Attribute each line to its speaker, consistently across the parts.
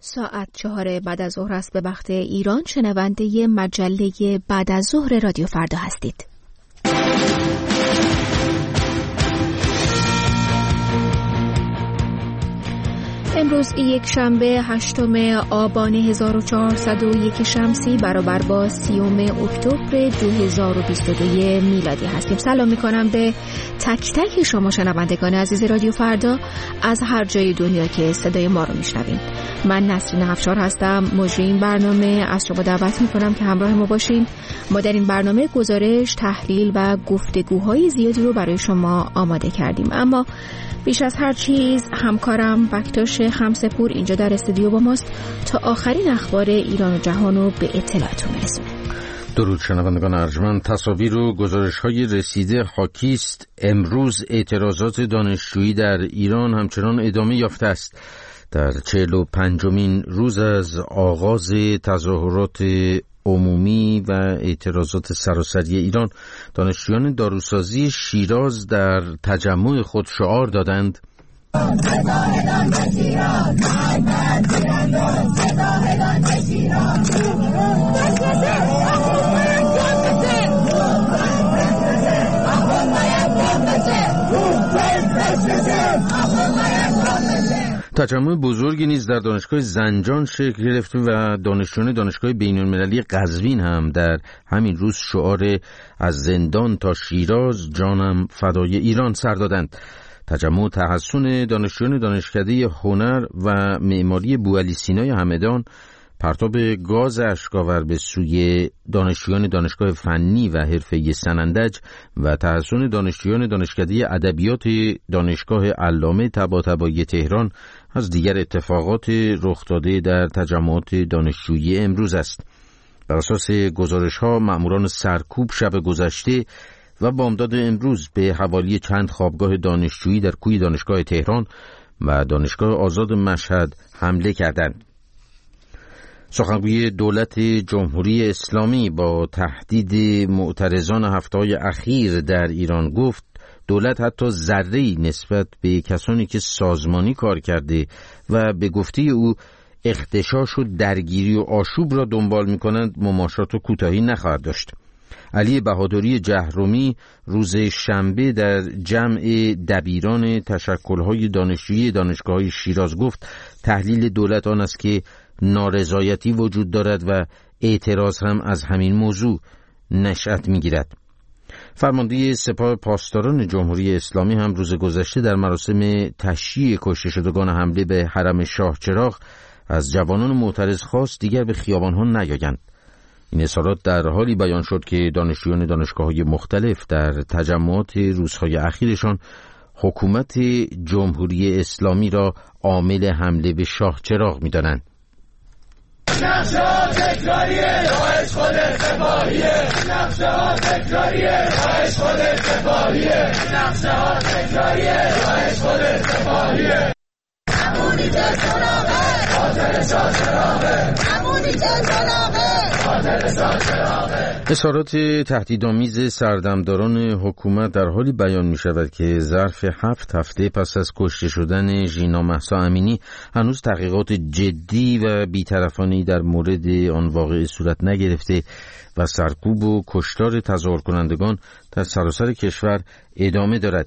Speaker 1: ساعت 4 بعد از ظهر است به وقت ایران. شنونده مجله بعد از ظهر رادیو فردا هستید. امروز یک شنبه 8 آبان 1401 شمسی برابر با 30 اکتبر 2022 میلادی هستیم. سلام میکنم به تک تک شما شنوندگان عزیز رادیو فردا از هر جای دنیا که صدای ما رو میشنوید. من نسرین افشار هستم، مجری این برنامه. از شما دعوت میکنم که همراه ما باشین. ما در این برنامه گزارش، تحلیل و گفتگوهای زیادی رو برای شما آماده کردیم، اما بیش از هر چیز همکارم بکتاش خمسپور اینجا در استودیو با ماست تا آخرین اخبار ایران و جهان رو به اطلاعتون برسونه.
Speaker 2: درود شنوندگان ارجمند. تصاویر و گزارش‌های رسیده حاکیست امروز اعتراضات دانشجویی در ایران همچنان ادامه یافته است. در 45مین روز از آغاز تظاهرات عمومی و اعتراضات سراسری ایران، دانشجویان داروسازی شیراز در تجمع خود شعار دادند: تجمع بزرگی نیز در دانشگاه زنجان شکل گرفت و دانشجویان دانشگاه بین‌المللی قزوین هم در همین روز شعار از زندان تا شیراز جانم فدای ایران سر دادند. تجمع تحسن دانشجویان دانشکده هنر و معماری بوعلی سینای همدان، پرتاب گاز اشک‌آور به سوی دانشجویان دانشگاه فنی و حرفه‌ای سنندج و تحسن دانشجویان دانشکده ادبیات دانشگاه علامه طباطبایی تهران از دیگر اتفاقات رخ داده در تجمعات دانشجویی امروز است. بر اساس گزارش‌ها، مأموران سرکوب شب گذشته و بامداد امروز به حوالی چند خوابگاه دانشجویی در کوی دانشگاه تهران و دانشگاه آزاد مشهد حمله کردند. سخنگوی دولت جمهوری اسلامی با تهدید معترضان هفته‌های اخیر در ایران گفت دولت حتی ذره‌ای نسبت به کسانی که سازمانی کار کرده و به گفته او اغتشاش و درگیری و آشوب را دنبال می‌کنند مماشات و کوتاهی نخواهد داشت. علی بهادری جهرومی روز شنبه در جمع دبیران تشکل‌های دانشجویی دانشگاه‌های شیراز گفت تحلیل دولت آن است که نارضایتی وجود دارد و اعتراض هم از همین موضوع نشأت می‌گیرد. فرمانده سپاه پاسداران جمهوری اسلامی هم روز گذشته در مراسم تشییع کشته شدگان حمله به حرم شاه چراغ از جوانان معترض خواست دیگر به خیابان‌ها نیایند. این اظهارات در حالی بیان شد که دانشجویان دانشگاه‌های مختلف در تجمعات روزهای اخیرشان حکومت جمهوری اسلامی را عامل حمله به شاه چراغ می‌دانند.
Speaker 3: نقشه ها تکراریه، داعش خود سپاهیه. نقشه ها تکراریه، داعش خود سپاهیه. نقشه ها تکراریه، داعش خود سپاهیه. امونی که سراغه، قاتل شاه چراغه. امونی که سراغه، قاتل شاه چراغه.
Speaker 2: اظهارات تهدیدآمیز سردمداران حکومت در حالی بیان می شود که ظرف 7 هفته پس از کشته شدن ژینا مهسا امینی هنوز تحقیقات جدی و بی‌طرفانه‌ای در مورد آن واقعه صورت نگرفته و سرکوب و کشتار تظاهر کنندگان در سراسر کشور ادامه دارد.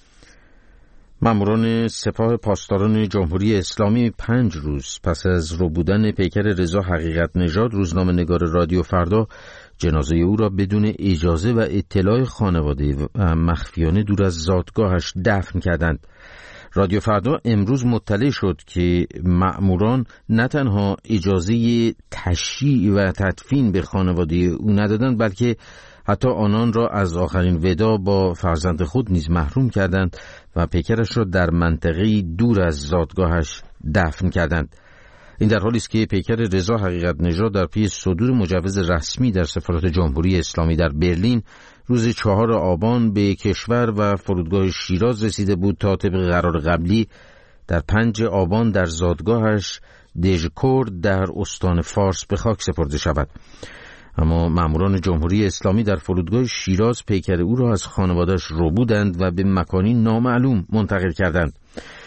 Speaker 2: مأموران سپاه پاسداران جمهوری اسلامی 5 روز پس از ربودن پیکر رضا حقیقت نژاد، روزنامه‌نگار رادیو فردا، جنازه او را بدون اجازه و اطلاع خانواده و مخفیانه دور از زادگاهش دفن کردند. رادیو فردا امروز مطلع شد که مأموران نه تنها اجازه تشییع و تدفین به خانواده او ندادند، بلکه حتی آنان را از آخرین وداع با فرزند خود نیز محروم کردند و پیکرش را در منطقه‌ای دور از زادگاهش دفن کردند. این در حالی است که پیکر رضا حقیقت نژاد در پی صدور مجوز رسمی در سفارت جمهوری اسلامی در برلین روز 4 آبان به کشور و فرودگاه شیراز رسیده بود تا طبق قرار قبلی در 5 آبان در زادگاهش دژکرد در استان فارس به خاک سپرده شود. اما مأموران جمهوری اسلامی در فرودگاه شیراز پیکر او را از خانواده‌اش ربودند و به مکانی نامعلوم منتقل کردند.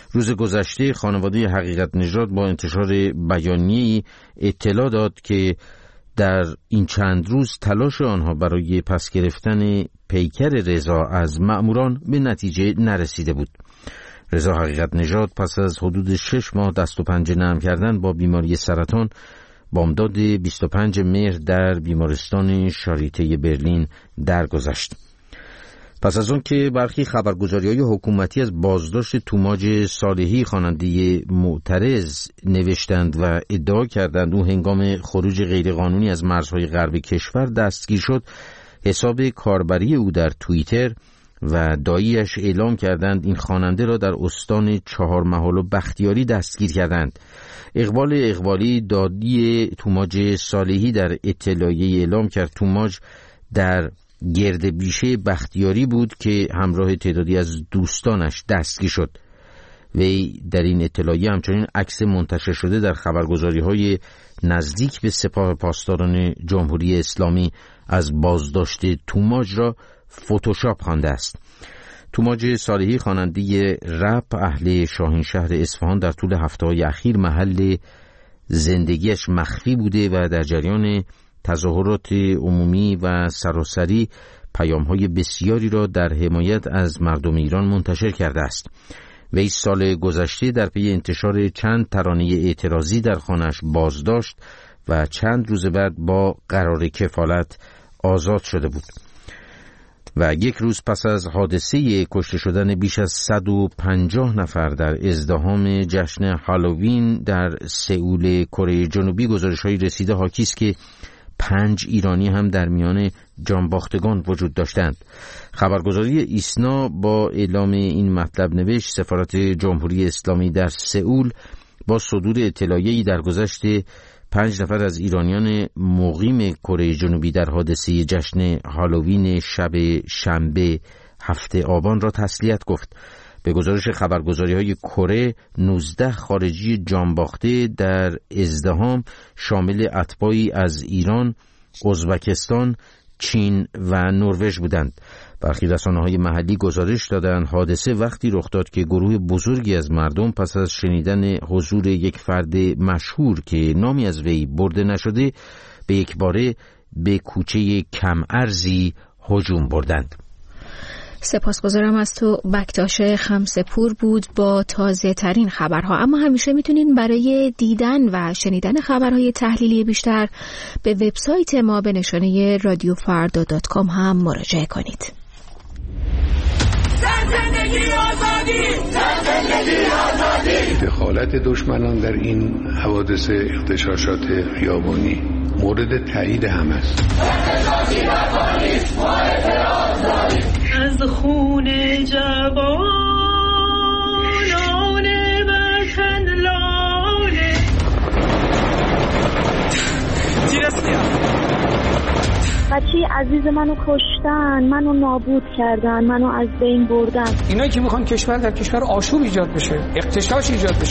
Speaker 2: روز گذشته خانواده حقیقت نژاد با انتشار بیانیه‌ای اطلاع داد که در این چند روز تلاش آنها برای پس گرفتن پیکر رضا از مأموران به نتیجه نرسیده بود. رضا حقیقت نژاد پس از حدود 6 ماه دست و پنجه نرم کردن با بیماری سرطان بامداد 25 مهر در بیمارستان شاریته برلین درگذشت. پس از آن که برخی خبرگزاری‌های حکومتی از بازداشت توماج صالحی خواننده معترض نوشتند و ادعا کردند او هنگام خروج غیرقانونی از مرزهای غرب کشور دستگیر شد، حساب کاربری او در توییتر و داییش اعلام کردند این خواننده را در استان چهارمحال و بختیاری دستگیر کردند. اقبال اقبالی دادی توماج صالحی در اطلاعیه اعلام کرد توماج در گرد بیشه بختیاری بود که همراه تعدادی از دوستانش دستگیر شد. وی در این اطلاعیه همچنین عکس منتشر شده در خبرگزاری‌های نزدیک به سپاه پاسداران جمهوری اسلامی از بازداشت توماج را فتوشاپ خوانده است. توماج صالحی خواننده رپ اهل شاهینشهر اصفهان در طول هفته‌های اخیر محل زندگیش مخفی بوده و در جریان تظاهرات عمومی و سراسری پیام‌های بسیاری را در حمایت از مردم ایران منتشر کرده است. وی سال گذشته در پی انتشار چند ترانه اعتراضی در خانه‌اش بازداشت و چند روز بعد با قرار کفالت آزاد شده بود. و یک روز پس از حادثه کشته شدن بیش از 150 نفر در ازدحام جشن هالووین در سئول کره جنوبی گزارش‌های رسیده حاکی است که 5 ایرانی هم در میان جانباختگان وجود داشتند. خبرگزاری ایسنا با اعلام این مطلب نوشت سفارت جمهوری اسلامی در سئول با صدور اطلاعیه‌ای در گذشت 5 نفر از ایرانیان مقیم کره جنوبی در حادثه جشن هالووین شب شنبه 7 آبان را تسلیت گفت. به گزارش خبرگزاری‌های کره 19 خارجی جانباخته در ازدحام شامل اتباعی از ایران، ازبکستان، چین و نروژ بودند. برخی رسانه‌های محلی گزارش دادند حادثه وقتی رخ داد که گروه بزرگی از مردم پس از شنیدن حضور یک فرد مشهور که نامی از وی برده نشده به یکباره به کوچه کم ارزی هجوم بردند.
Speaker 1: سپاسگزارم از تو بکتاش خمسپور بود با تازه ترین خبرها. اما همیشه میتونین برای دیدن و شنیدن خبرهای تحلیلی بیشتر به وبسایت ما به نشانه radiofarda.com هم مراجعه کنید.
Speaker 3: زندگی آزادی، زندگی آزادی.
Speaker 4: دخالت دشمنان در این حوادث اغتشاشات خیابانی مورد تایید هم است.
Speaker 5: از خون جوانان وطن لاله
Speaker 6: بچه عزیز منو کشتن، منو نابود کردن، منو از بین بردن.
Speaker 7: اینا که میخوان کشور در کشور آشوب ایجاد بشه، اغتشاش ایجاد بشه.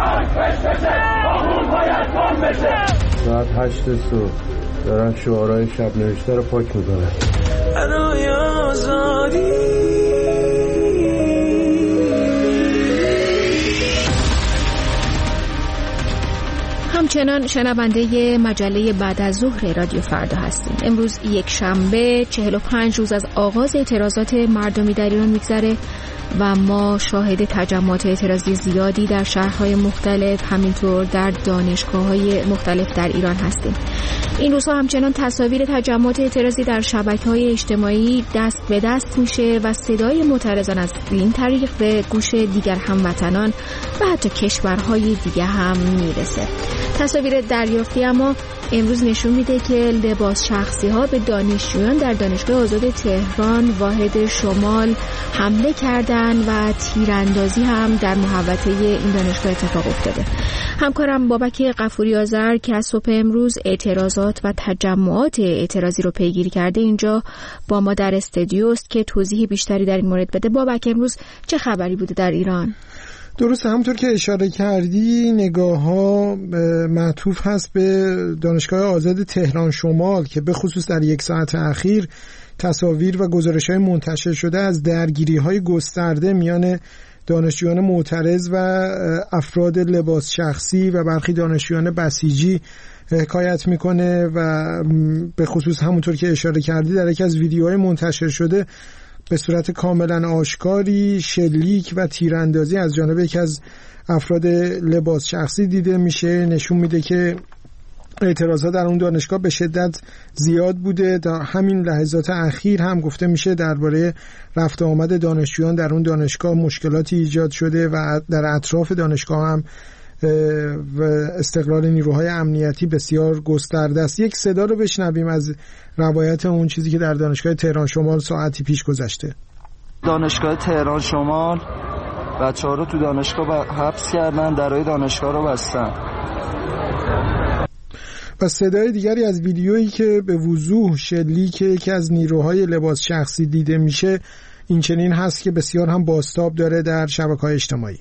Speaker 8: ساعت 8 صبح دارن شعارهای شب نوشته رو پاک میکنن.
Speaker 5: برای آزادی
Speaker 1: همچنان شنونده مجله بعد از ظهر رادیو فردا هستیم. امروز یک شنبه 45 روز از آغاز اعتراضات مردمی در ایران میگذره و ما شاهد تجمعات اعتراضی زیادی در شهرهای مختلف همینطور در دانشگاه‌های مختلف در ایران هستیم. این روزها همچنان تصاویر تجمعات اعتراضی در شبکه‌های اجتماعی دست به دست میشه و صدای معترضان از این طریق به گوش دیگر هموطنان و حتی کشورهای دیگه هم میرسه. تصاویر دریافتی اما امروز نشون میده که لباس شخصی ها به دانشجویان در دانشگاه آزاد تهران واحد شمال حمله کردن و تیراندازی هم در محوطه این دانشگاه اتفاق افتاده. همکارم بابک غفوری آذر که از صبح امروز اعتراضات و تجمعات اعتراضی رو پیگیری کرده اینجا با ما در استودیو است که توضیح بیشتری در این مورد بده. بابک امروز چه خبری بوده در ایران؟
Speaker 9: درست، همونطور که اشاره کردی نگاه ها معطوف هست به دانشگاه آزاد تهران شمال که به خصوص در یک ساعت اخیر تصاویر و گزارش های منتشر شده از درگیری های گسترده میان دانشجویان معترض و افراد لباس شخصی و برخی دانشجویان بسیجی حکایت میکنه و به خصوص همونطور که اشاره کردی در یکی از ویدیوهای منتشر شده به صورت کاملا آشکاری شلیک و تیراندازی از جانب یکی از افراد لباس شخصی دیده میشه. نشون میده که اعتراضات در اون دانشگاه به شدت زیاد بوده. در همین لحظات اخیر هم گفته میشه درباره رفت آمد دانشجویان در اون دانشگاه مشکلاتی ایجاد شده و در اطراف دانشگاه هم و استقرار نیروهای امنیتی بسیار گسترده است. یک صدا رو بشنویم از روایت اون چیزی که در دانشگاه تهران شمال ساعتی پیش گذشته.
Speaker 10: دانشگاه تهران شمال بچه‌ها رو تو دانشگاه حبس کردن، درهای دانشگاه رو بستن.
Speaker 9: و صدای دیگری از ویدیویی که به وضوح شلیک یکی از نیروهای لباس شخصی دیده میشه این چنین هست که بسیار هم بازتاب داره در شبکه‌های اجتماعی.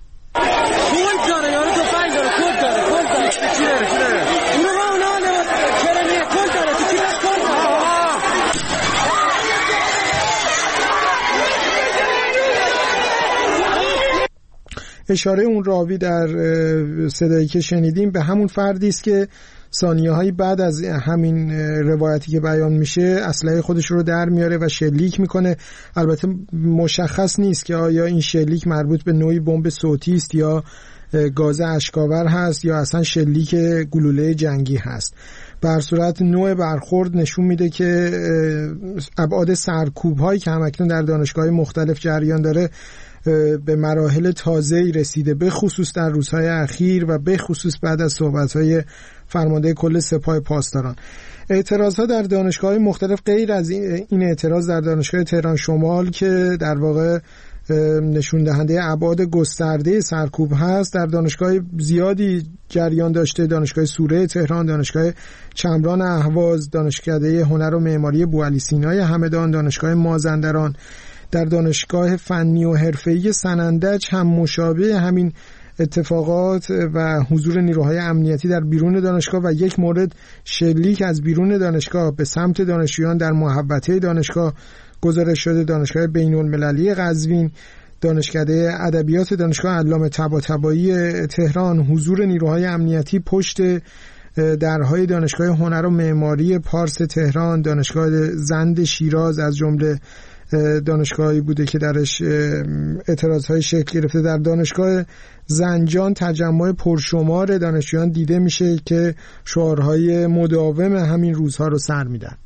Speaker 9: اشاره اون راوی در صدایی که شنیدیم به همون فردی است که ثانیه‌های بعد از همین روایتی که بیان میشه اسلحه خودش رو در میاره و شلیک میکنه. البته مشخص نیست که آیا این شلیک مربوط به نوعی بمب صوتی است یا گاز اشک‌آور هست یا اصلا شلیک گلوله جنگی هست. به هر صورت نوع برخورد نشون میده که ابعاد سرکوب‌هایی که همکنون در دانشگاه‌های مختلف جریان داره به مراحل تازه‌ای رسیده، به خصوص در روزهای اخیر و به خصوص بعد از صحبت‌های فرمانده کل سپاه پاسداران. اعتراض‌ها در دانشگاه‌های مختلف غیر از این اعتراض در دانشگاه تهران شمال که در واقع نشون دهنده ابعاد گسترده سرکوب هست، در دانشگاه زیادی جریان داشته. دانشگاه سوره تهران، دانشگاه چمران اهواز، دانشکده هنر و معماری بوعلی سینای همدان، دانشگاه مازندران، در دانشگاه فنی و حرفه‌ای سنندج هم مشابه همین اتفاقات و حضور نیروهای امنیتی در بیرون دانشگاه و یک مورد شلیک از بیرون دانشگاه به سمت دانشجویان در محوطه دانشگاه گزارش شده. دانشگاه بین‌المللی قزوین، دانشکده ادبیات دانشگاه علامه طباطبایی تهران، حضور نیروهای امنیتی پشت درهای دانشگاه هنر و معماری پارس تهران، دانشگاه زند شیراز از جمله دانشگاهی بوده که درش اعتراضهای شکل گرفته. در دانشگاه زنجان تجمع پرشمار دانشجویان دیده میشه که شعارهای مداوم همین روزها رو سر میدن.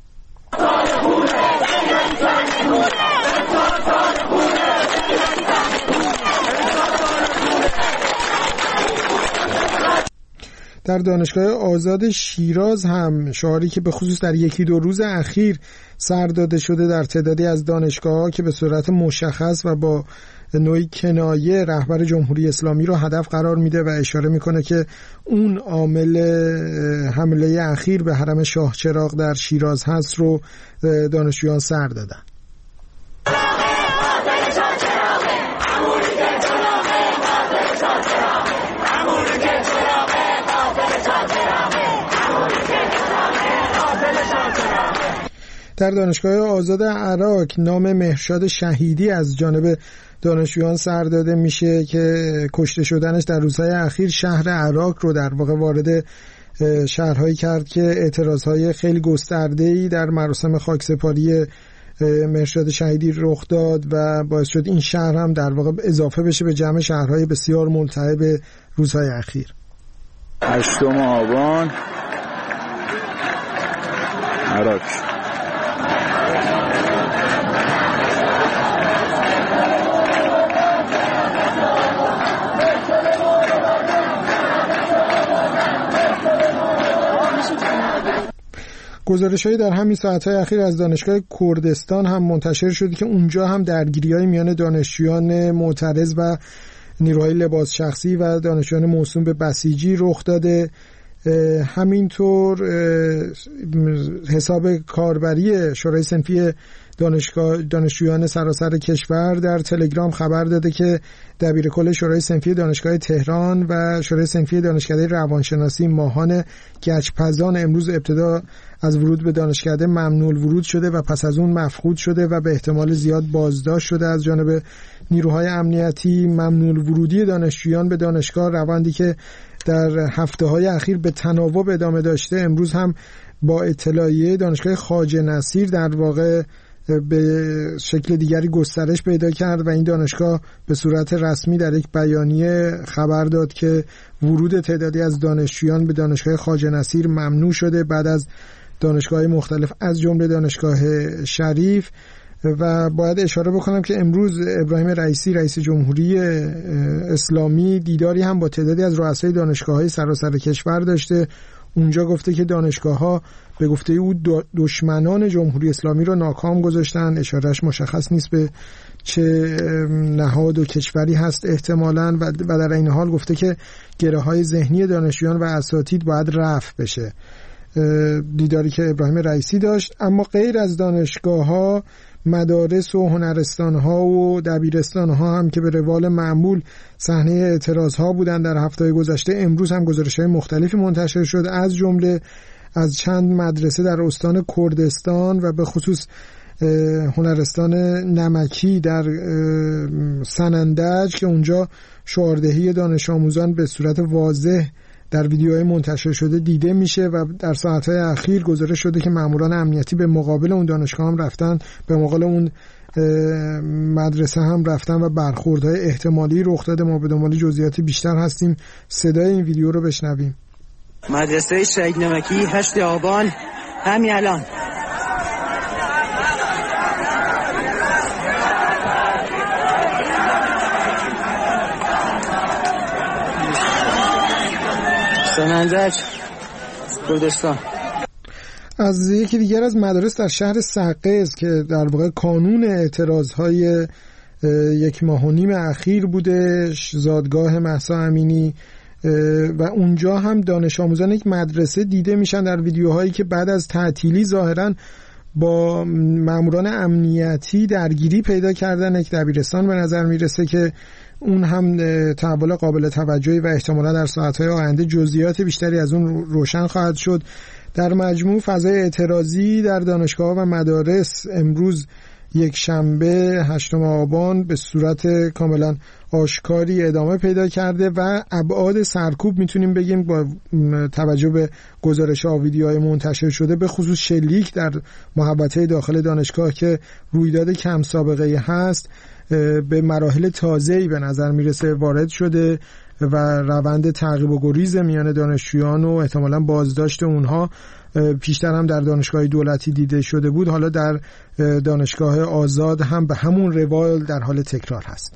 Speaker 9: در دانشگاه آزاد شیراز هم شعاری که به خصوص در یکی دو روز اخیر سر داده شده در تعدادی از دانشگاه‌ها که به صورت مشخص و با نوعی کنایه رهبر جمهوری اسلامی رو هدف قرار میده و اشاره میکنه که اون عامل حمله اخیر به حرم شاه چراغ در شیراز هست رو دانشجویان سر دادن. در دانشگاه آزاد عراق نام مهرشاد شهیدی از جانب دانشجویان سر داده میشه که کشته شدنش در روزهای اخیر شهر عراق رو در واقع وارد شهرهایی کرد که اعتراضهای خیلی گسترده‌ای در مراسم خاکسپاری مهرشاد شهیدی رخ داد و باعث شد این شهر هم در واقع اضافه بشه به جمع شهرهای بسیار ملتهب روزهای اخیر.
Speaker 11: 8 آبان عراق.
Speaker 9: گزارش‌هایی در همین ساعت‌های اخیر از دانشگاه کردستان هم منتشر شده که اونجا هم درگیری‌های میان دانشجویان معترض و نیروهای لباس شخصی و دانشجویان موسوم به بسیجی رخ داده. همینطور حساب کاربری شورای صنفی دانشجویان سراسر کشور در تلگرام خبر داده که دبیرکل شورای صنفی دانشگاه تهران و شورای صنفی دانشکده روانشناسی ماهان گچپزان امروز ابتدا از ورود به دانشکده ممنوع ورود شده و پس از اون مفقود شده و به احتمال زیاد بازداشت شده از جانب نیروهای امنیتی. ممنوع ورودی دانشجویان به دانشگاه روندی که در هفته‌های اخیر به تناوب ادامه داشته امروز هم با اطلاعیه دانشگاه خواجه نصیر در واقع به شکل دیگری گسترش پیدا کرد و این دانشگاه به صورت رسمی در یک بیانیه خبر داد که ورود تعدادی از دانشجویان به دانشگاه خواجه نصیر ممنوع شده بعد از دانشگاه‌های مختلف از جمله دانشگاه شریف. و باید اشاره بکنم که امروز ابراهیم رئیسی رئیس جمهوری اسلامی دیداری هم با تعدادی از رؤسای دانشگاه‌های سراسر کشور داشته. اونجا گفته که دانشگاه‌ها به گفته او دشمنان جمهوری اسلامی رو ناکام گذاشتن. اشارهش مشخص نیست به چه نهاد و کشوری هست احتمالاً و در این حال گفته که گره‌های ذهنی دانشجویان و اساتید باید رفع بشه. دیداری که ابراهیم رئیسی داشت. اما غیر از دانشگاه‌ها مدارس و هنرستان‌ها و دبیرستان‌ها هم که به روال معمول صحنه اعتراض‌ها بودند در هفته‌های گذشته امروز هم گزارش‌های مختلفی منتشر شد از جمله از چند مدرسه در استان کردستان و به خصوص هنرستان نمکی در سنندج که اونجا شعاردهی دانش آموزان به صورت واضح در ویدیوهای منتشر شده دیده میشه و در ساعتهای اخیر گزارش شده که ماموران امنیتی به مقابل اون دانشگاه هم رفتن، به مقابل اون مدرسه هم رفتن و برخوردهای احتمالی رخ داده. ما به دنبال جزئیات بیشتر هستیم. صدای این ویدیو رو بشنویم.
Speaker 12: مدرسه شهید نمکی 8 آبان همین الان سنندج کردستان.
Speaker 9: از یکی دیگر از مدارس در شهر سقز که در واقع کانون اعتراضهای 1.5 ماه اخیر بوده، زادگاه مهسا امینی و اونجا هم دانش آموزان یک مدرسه دیده میشن در ویدیوهایی که بعد از تعطیلی ظاهرا با ماموران امنیتی درگیری پیدا کردن. یک دبیرستان به نظر میرسه که اون هم تحول قابل توجهی و احتمالا در ساعتهای آینده جزئیات بیشتری از اون روشن خواهد شد. در مجموع فضای اعتراضی در دانشگاه و مدارس امروز یک شنبه 8 آبان به صورت کاملا آشکاری ادامه پیدا کرده و ابعاد سرکوب میتونیم بگیم با توجه به گزارش‌ها و ویدیوهای منتشر شده به خصوص شلیک در محوطه داخل دانشگاه که رویداد کم سابقه‌ای هست به مراحل تازه‌ای به نظر میرسه وارد شده و روند تعقیب و گریز میان دانشجویان و احتمالاً بازداشت اونها پیشتر هم در دانشگاه دولتی دیده شده بود، حالا در دانشگاه آزاد هم به همون روال در حال تکرار هست.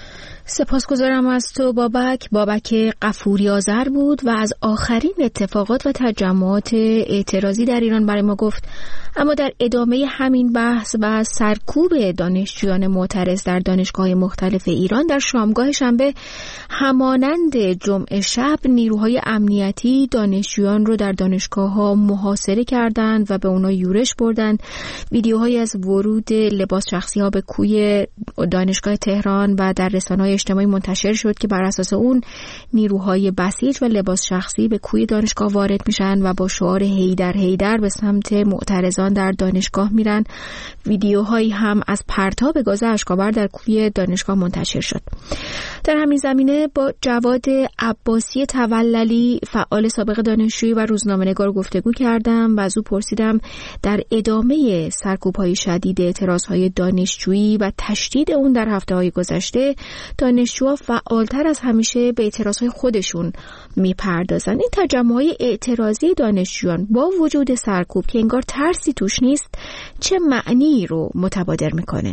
Speaker 1: سپاسگزارم از تو بابک غفوری آذر بود و از آخرین اتفاقات و تجمعات اعتراضی در ایران برای ما گفت. اما در ادامه همین بحث و سرکوب دانشجویان معترض در دانشگاه‌های مختلف ایران در شامگاه شنبه همانند جمعه شب نیروهای امنیتی دانشجویان رو در دانشگاه‌ها محاصره کردند و به اونا یورش بردند. ویدیوهایی از ورود لباس شخصی‌ها به کوی دانشگاه تهران و در رسانه‌های اجتماعی منتشر شد که بر اساس اون نیروهای بسیج و لباس شخصی به کوی دانشگاه وارد میشن و با شعار هیدر هیدر به سمت معترضان در دانشگاه میرن. ویدیوهایی هم از پرتاب گاز اشک‌آور در کوی دانشگاه منتشر شد. در همین زمینه با جواد عباسی توللی فعال سابق دانشجویی و روزنامه‌نگار گفتگو کردم و از او پرسیدم در ادامه سرکوب‌های شدید اعتراض‌های دانشجویی و تشدید اون در هفته‌های گذشته دانشجوها فعالتر از همیشه به اعتراضهای خودشون میپردازن. این تجمع‌های اعتراضی دانشجویان با وجود سرکوب که انگار ترسی توش نیست چه معنی رو متبادر میکنه؟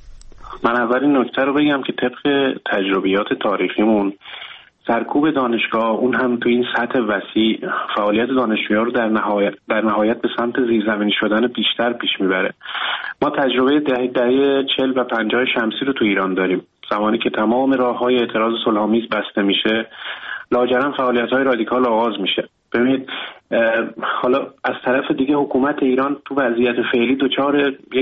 Speaker 13: من اولین نکته رو بگم که طبق تجربیات تاریخیمون سرکوب دانشگاه اون هم تو این سطح وسیع فعالیت دانشجویان رو در نهایت به سمت زیرزمینی شدن بیشتر پیش میبره. ما تجربه دهه 40 و 50 شمسی رو تو ایران داریم. زمانی که تمام راه‌های اعتراض صلح‌آمیز بسته میشه، لاجرم فعالیت‌های رادیکال آغاز میشه. ببینید حالا از طرف دیگه حکومت ایران تو وضعیت فعلی دچار یک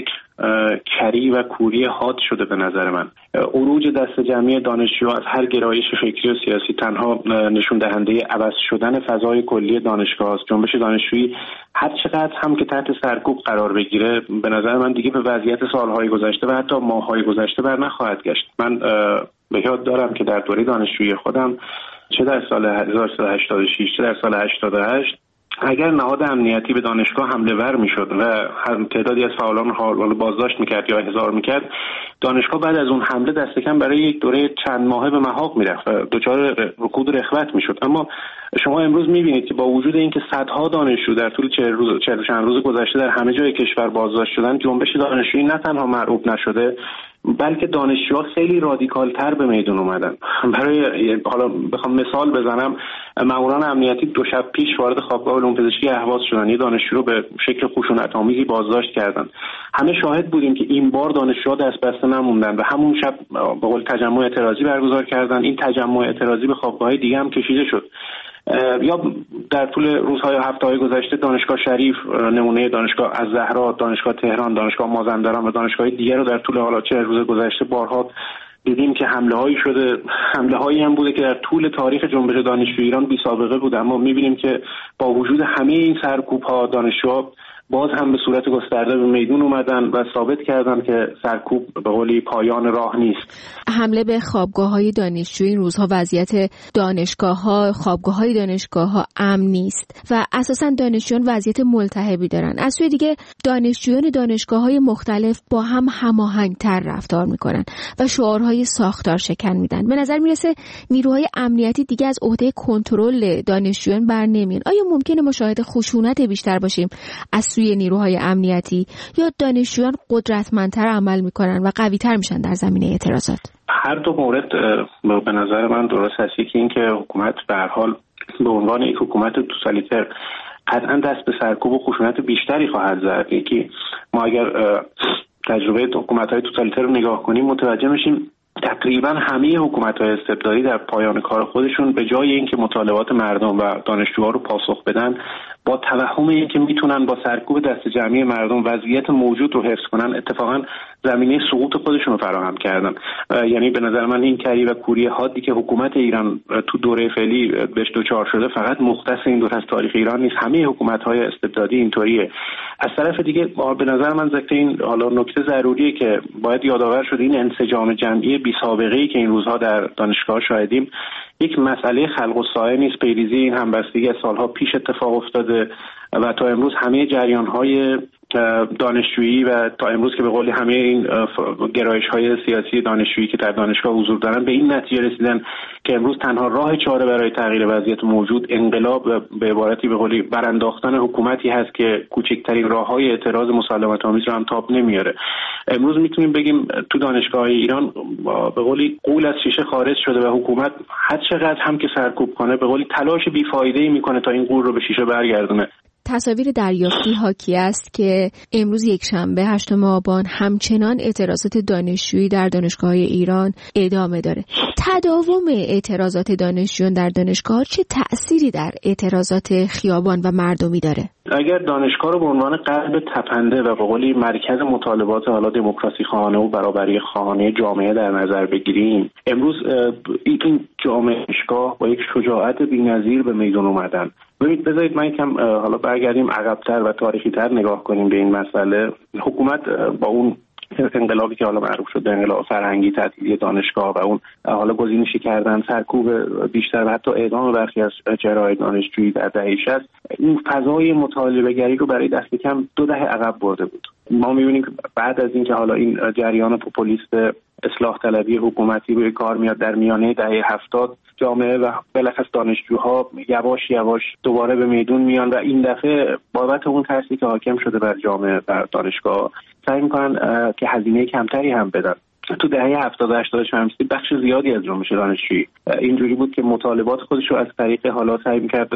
Speaker 13: کری و کوری حاد شده به نظر من. عروج دست جمعی دانشجو از هر گرایش فکری و سیاسی تنها نشون دهنده عوض شدن فضای کلی دانشگاه است. جنبش دانشجویی هر چقدر هم که تحت سرکوب قرار بگیره به نظر من دیگه به وضعیت سالهای گذشته و حتی ماههای گذشته بر نخواهد گشت. من به یاد دارم که در دوره دانشجویی خودم چه در سال 1386 چه در سال 88 اگر نهاد امنیتی به دانشگاه حمله ور میشد و تعدادی از فعالان حال بازداشت میکرد یا احضار میکرد، دانشگاه بعد از اون حمله دست کم برای یک دوره چند ماهه به محاق میرفت و دچار رکود و رخوت میشد. اما شما امروز میبینید که با وجود اینکه صدها دانشجو در طول 40 چند روز گذشته در همه جای کشور بازداشت شدن، جنبش دانشجویی نه تنها مرعوب نشده بلکه دانشجوها خیلی رادیکال تر به میدون اومدن. برای حالا بخوام مثال بزنم، ماموران امنیتی 2 شب پیش وارد خوابگاه علوم پزشکی اهواز شدن، یه دانشجو رو به شکل خشونت‌آمیزی بازداشت کردن. همه شاهد بودیم که این بار دانشجوها دست بسته نموندن و همون شب به قول تجمع اعتراضی برگزار کردن. این تجمع اعتراضی به خوابگاه‌های دیگه هم کشیده شد. یا در طول روزهای و هفته‌های گذشته دانشگاه شریف، نمونه دانشگاه الزهرا، دانشگاه تهران، دانشگاه مازندران و دانشگاه دیگر رو در طول حالا 40 روز گذشته بارها دیدیم که حمله‌هایی شده. حمله‌هایی هم بوده که در طول تاریخ جنبش دانشجویی ایران بی سابقه بود، اما می‌بینیم که با وجود همه این سرکوب‌ها دانشجوها باز هم به صورت گسترده به میدون اومدن و ثابت کردن که سرکوب به قولی پایان راه نیست.
Speaker 1: حمله به خوابگاه‌های دانشجویی این روزها وضعیت دانشگاه‌ها، خوابگاه‌های دانشگاه‌ها امن نیست و اساساً دانشجویان وضعیت ملتهبی دارن. از سوی دیگه دانشجویان دانشگاه‌های مختلف با هم هماهنگ‌تر رفتار می‌کنن و شعارهای ساختار شکن میدن. به نظر میرسه نیروهای امنیتی دیگه از عهده کنترل دانشجویان بر نمیان. آیا ممکنه ما شاهد خشونت بیشتر باشیم از سوی نیروهای امنیتی یا دانشجویان قدرتمندتر عمل میکنن و قوی‌تر میشن در زمینه اعتراضات؟
Speaker 13: هر دو مورد به نظر من درست است. یکی این که حکومت به هر حال به عنوان یک حکومت توتالیتر قطعا دست به سرکوب و خشونت بیشتری خواهد زد. یکی ما اگر تجربه حکومت‌های توتالیتر رو نگاه کنیم متوجه میشیم تقریبا همه حکومت‌های استبدادی در پایان کار خودشون به جای اینکه مطالبات مردم و دانشجوها رو پاسخ بدن، با توهم اینکه میتونن با سرکوب دست جمعی مردم وضعیت موجود رو حفظ کنن، اتفاقا زمینه سقوط خودشون رو فراهم کردن. یعنی به نظر من این کری و کوری حادی که حکومت ایران تو دوره فعلی بهش دچار شده فقط مختص این دوره از تاریخ ایران نیست، همه حکومت‌های استبدادی اینطوریه. از طرف دیگه به نظر من ذکر این حالا نکته ضروریه که باید یادآور شد، این انسجام جمعی بی سابقه‌ای که این روزها در دانشگاه شاهدیم یک مسئله خلق و سایه نیست، پیریزی این همبستگی از سالها پیش اتفاق افتاده و تا امروز همه جریان‌های دانشجویی و تا امروز که به قول همه این گرایش‌های سیاسی دانشجویی که در دانشگاه حضور دارن به این نتیجه رسیدن که امروز تنها راه چاره برای تغییر وضعیت موجود انقلاب و به عبارتی به قولی برانداختن حکومتی هست که کوچکترین راه‌های اعتراض مسالمت‌آمیز رو هم تاب نمیاره. امروز میتونیم بگیم تو دانشگاه‌های ایران به قولی غول از شیشه خارج شده و حکومت هر چقدر هم که سرکوب کنه به قولی تلاش بی‌فایده‌ای میکنه تا این غول رو به شیشه برگردونه.
Speaker 1: تصاویر دریافتی حاکی است که امروز یکشنبه 8 آبان همچنان اعتراضات دانشجویی در دانشگاه‌های ایران ادامه داره. تداوم اعتراضات دانشجویان در دانشگاه چه تأثیری در اعتراضات خیابان و مردمی داره؟
Speaker 13: اگر دانشگاه رو به عنوان قلب تپنده و به قولی مرکز مطالبات حالا دموکراسی خواهانه و برابری خواهانه جامعه در نظر بگیریم، امروز این جامعهشگاه با یک شجاعت بی‌نظیر به میدان اومدن. بذارید من یکم حالا برگردیم عقب‌تر و تاریخی‌تر نگاه کنیم به این مسئله. حکومت با اون انقلابی که حالا معروف شده انقلاب فرهنگی، تعطیلی دانشگاه و اون حالا گزینشی کردن، سرکوب بیشتر و حتی اعدام برخی از چهره‌های دانشجویی در دهه 60، این فضای مطالبه گری رو برای دست کم 2 دهه عقب برده بود. ما می‌بینیم که بعد از اینکه حالا این جریان پوپولیست اصلاح طلبی حکومتی روی کار میاد در میانه دهه 70، جامعه و بالاخص دانشجوها یواش یواش دوباره به میدون میان و این دفعه بابت اون ترسی که حاکم شده بر جامعه و دانشگاه سعی میکنن که هزینه کمتری هم بدن. تو دهه 70 80 شمسی بخش زیادی از جنبش دانشجویی اینجوری بود که مطالبات خودش رو از طریق حالا سعی می‌کرد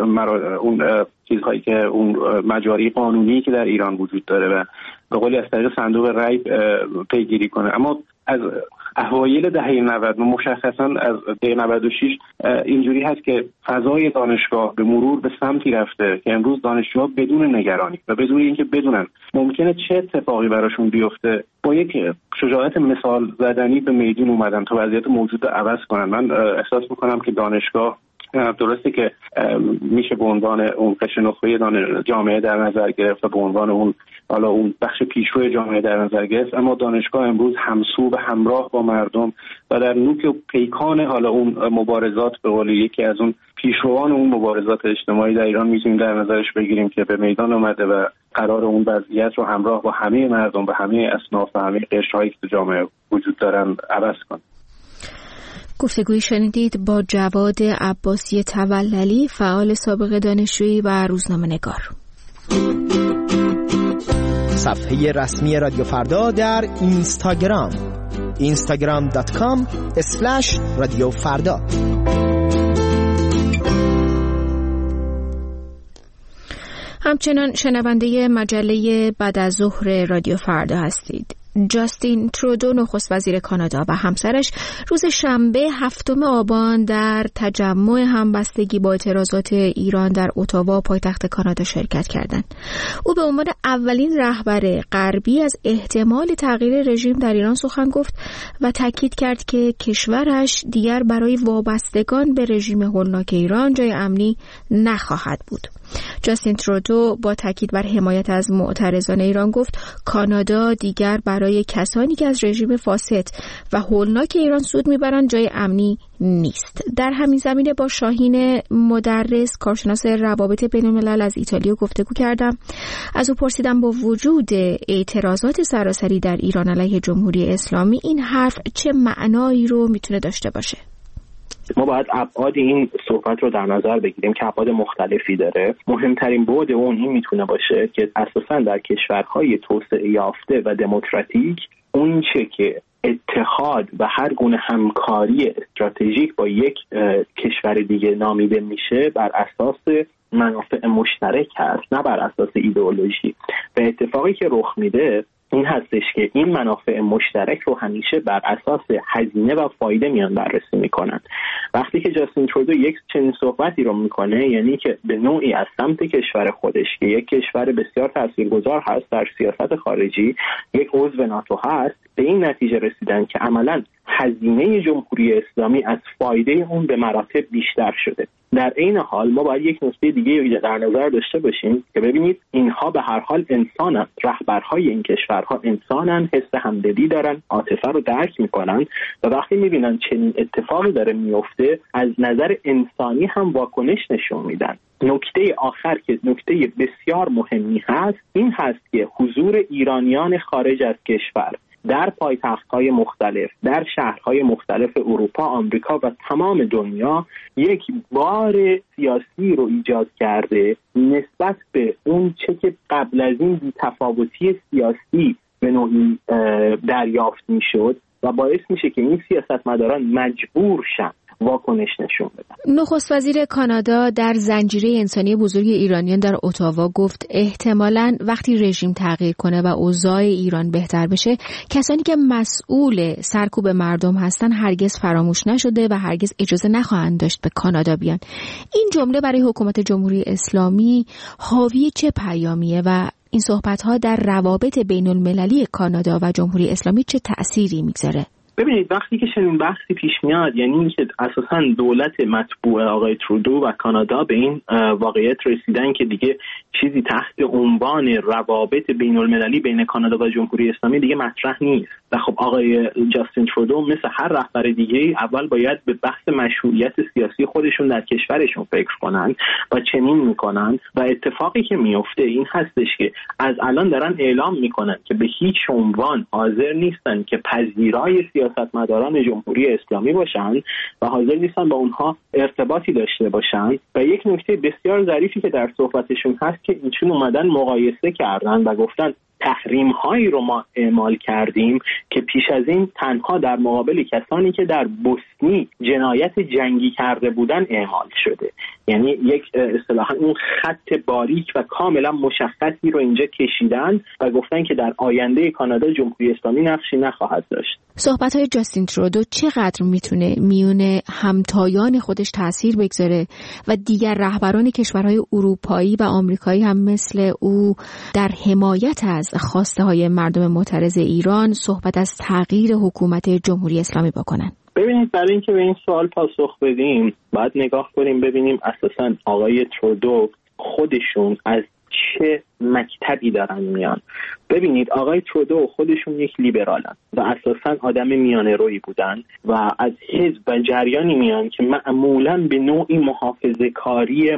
Speaker 13: اون چیزهایی که اون مجاری قانونی که در ایران وجود داره و به قولی از طریق صندوق رای پیگیری کنه. اما از اوایل دهه 90 و مشخصا از دهه 96 اینجوری هست که فضای دانشگاه به مرور به سمتی رفته که امروز دانشجوها بدون نگرانی و بدون اینکه بدونن ممکنه چه اتفاقی براشون بیفته با یک شجاعت مثال زدنی به میدون اومدن تا وضعیت موجود رو عوض کنن. من احساس میکنم که دانشگاه درسته که میشه به عنوان اون قشر نخبه جامعه در نظر گرفت و به عنوان اون حالا اون بخش پیشرو جامعه در نظر گرفت، اما دانشگاه امروز همسو و همراه با مردم و در نوک و پیکان حالا اون مبارزات، به قول یکی از اون پیشروان اون مبارزات اجتماعی در ایران میتونیم در نظرش بگیریم که به میدان اومده و قرار اون وضعیت رو همراه با همه مردم و همه اصناف و همه قشرهایی که تو جامعه وجود دارن عوض کنه.
Speaker 1: گفتگوی شنیدید با جواد عباسی توللی، فعال سابق دانشجویی و روزنامه‌نگار.
Speaker 14: صفحه رسمی رادیو فردا در اینستاگرام instagram.com/رادیوفردا.
Speaker 1: همچنان شنونده مجله بعد از ظهر رادیو فردا هستید. جاستین ترودو نخست وزیر کانادا و همسرش روز شنبه 7 آبان در تجمع همبستگی با اعتراضات ایران در اتاوا پایتخت کانادا شرکت کردند. او به عنوان اولین رهبر غربی از احتمال تغییر رژیم در ایران سخن گفت و تاکید کرد که کشورش دیگر برای وابستگان به رژیم هولناک ایران جای امنی نخواهد بود. جاستین ترودو با تاکید بر حمایت از معترضان ایران گفت کانادا دیگر برای کسانی که از رژیم فاسد و هولناک ایران سود میبرند جای امنی نیست. در همین زمینه با شاهین مدرس، کارشناس روابط بین‌الملل از ایتالیا گفتگو کردم. از او پرسیدم با وجود اعتراضات سراسری در ایران علیه جمهوری اسلامی این حرف چه معنایی رو میتونه داشته باشه؟
Speaker 15: ما باید ابعاد این صحبت رو در نظر بگیریم که ابعاد مختلفی داره. مهمترین بعد اون این میتونه باشه که اساساً در کشورهای توسعه یافته و دموکراتیک اون چه که اتحاد و هر گونه همکاری استراتژیک با یک کشور دیگه نامیده میشه بر اساس منافع مشترک هست، نه بر اساس ایدئولوژی. و اتفاقی که رخ میده این هستش که این منافع مشترک رو همیشه بر اساس هزینه و فایده میان بررسی میکنن. وقتی که جاستین ترودو یک چنین صحبتی رو میکنه، یعنی که به نوعی از سمت کشور خودش که یک کشور بسیار تاثیرگذار هست در سیاست خارجی، یک عضو ناتو هست، به این نتیجه رسیدن که عملاً هزینه جمهوری اسلامی از فایده اون به مراتب بیشتر شده. در این حال ما باید یک نکته دیگه در نظر داشته باشیم که ببینید اینها به هر حال انسانن، رهبرهای این کشورها انسانن، حس همدلی دارن، عاطفه رو درک میکنن و وقتی میبینن چنین اتفاقی داره میفته از نظر انسانی هم واکنش نشون میدن. نکته آخر که نکته بسیار مهمی هست این هست که حضور ایرانیان خارج از کشور در پایتخت‌های مختلف، در شهرهای مختلف اروپا، آمریکا و تمام دنیا یک بار سیاسی رو ایجاد کرده نسبت به اون چه که قبل از این بی‌تفاوتی سیاسی به نوعی دریافت میشد و باعث میشه که این سیاستمداران مجبور شن واکنش نشون بدن.
Speaker 1: نخست وزیر کانادا در زنجیره انسانی بزرگ ایرانیان در اتاوا گفت احتمالاً وقتی رژیم تغییر کنه و اوضاع ایران بهتر بشه کسانی که مسئول سرکوب مردم هستن هرگز فراموش نشده و هرگز اجازه نخواهند داشت به کانادا بیان. این جمله برای حکومت جمهوری اسلامی حاوی چه پیامیه و این صحبت‌ها در روابط بین‌المللی کانادا و جمهوری اسلامی چه تأثیری میگذاره؟
Speaker 15: ببینید وقتی که چنین بحثی پیش میاد، یعنی اینکه اساساً دولت مطبوع آقای ترودو و کانادا به این واقعیت رسیدن که دیگه چیزی تحت عنوان روابط بین‌المللی بین کانادا و جمهوری اسلامی دیگه مطرح نیست. و خب آقای جاستین ترودو مثل هر رهبر دیگه اول باید به بحث مشروعیت سیاسی خودشون در کشورشون فکر کنن و چنین میکنن و اتفاقی که میفته این هستش که از الان دارن اعلام میکنن که به هیچ عنوان حاضر نیستن که پذیرای سیاستمداران جمهوری اسلامی باشن و حاضر نیستن با اونها ارتباطی داشته باشن. و یک نکته بسیار ظریفی که در صحبتشون هست که ایشون اومدن مقایسه کردن و گفتن تحریم‌هایی رو ما اعمال کردیم که پیش از این تنها در مقابل کسانی که در بوسنی جنایت جنگی کرده بودن اعمال شده. یعنی یک اصطلاحاً اون خط باریک و کاملا مشخصی رو اینجا کشیدن و گفتن که در آینده کانادا جمهوری اسلامی نقشی نخواهد داشت.
Speaker 1: صحبت‌های جاستین ترودو چقدر میتونه میونه همتایان خودش تأثیر بگذاره و دیگر رهبران کشورهای اروپایی و آمریکایی هم مثل او در حمایت از خواسته‌های مردم معترض ایران صحبت از تغییر حکومت جمهوری اسلامی بکنن؟
Speaker 15: ببینید، برای اینکه به این سوال پاسخ بدیم باید نگاه کنیم ببینیم اساساً آقای ترودو خودشون از چه مکتبی دارن میان. ببینید آقای ترودو خودشون یک لیبرالن و اساساً آدم میانه روی بودن و از حزب و جریانی میان که معمولاً به نوعی محافظه کاری